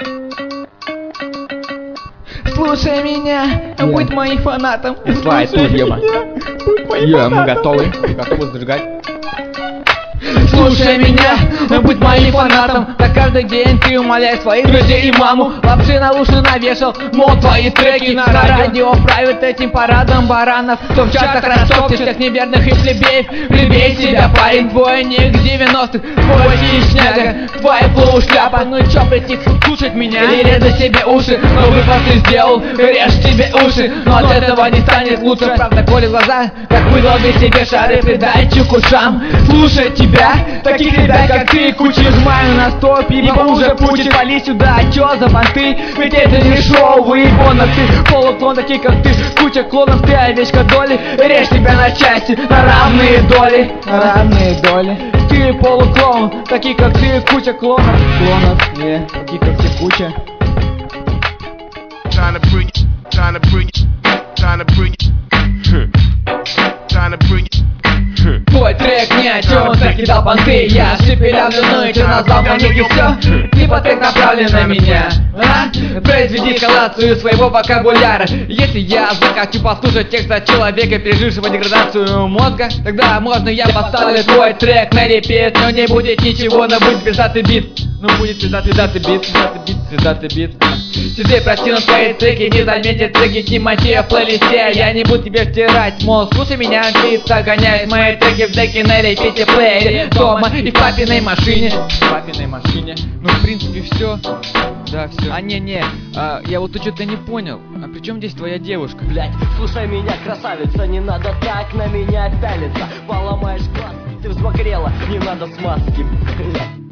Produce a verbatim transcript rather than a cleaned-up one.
Слушай меня, Yeah. будь моим фанатом. Слайд тут, еба. Е, мы готовы, готовы зажигать. Слушай меня, будь моим фанатом. Так каждый день ты умоляешь своих друзей и маму. Лапши на уши навешал, мол, твои треки на радио правят этим парадом баранов. Кто в чатах растопчешь всех неверных и плебеев. Плебей себя, парень, двойник девяностых. Твой стиль шняга, твоя флоу шляпа. Ну чё прийти слушать меня или резать себе уши? Но выпад ты сделал, режь себе уши. Но от этого не станет лучше. Правда, коли глаза, как выложи себе шары, придай чукушам. Слушай тебя, таких ребят, как ты, кучи жмаю на стоп, ибо уже пучит, пали сюда, чё за понты? Ведь это не шоу, выебонок ты, полуклон, такие как ты, куча клонов, ты овечка доли, режь тебя на части, на равные доли, на равные доли. Ты полуклон, такие как ты, куча клонов, клонов, не, такие как ты, куча. Trying to bring it, trying to bring it, trying to bring it, trying to bring it. Твой трек ни о чем, он трек кидал понты. Я шепелявлю, ну и ты назвал монет и все. Типа трек направлен на меня, а? Произведи эскалацию своего вокабуляра. Если я захочу послушать текст от человека, пережившего деградацию мозга, тогда можно я поставлю твой трек на репит. Но не будет ничего, но будет пиздатый бит. Ну будет пиздатый, пиздатый бит, пиздатый бит, пиздатый бит. Чужие противно твои треки, не заметят треки Тимати в плейлисте. Я не буду тебе втирать, мол, слушай меня, ты загоняешь мои треки в деки на репите плеере. Дома и в папиной машине. В папиной машине. Ну в принципе все. Да, все. А не-не, а, я вот что-то не понял. А при чем здесь твоя девушка? Блять, слушай меня, красавица, не надо так на меня пялиться. Поломаешь глаз, ты взмокрела, не надо смазки, блять.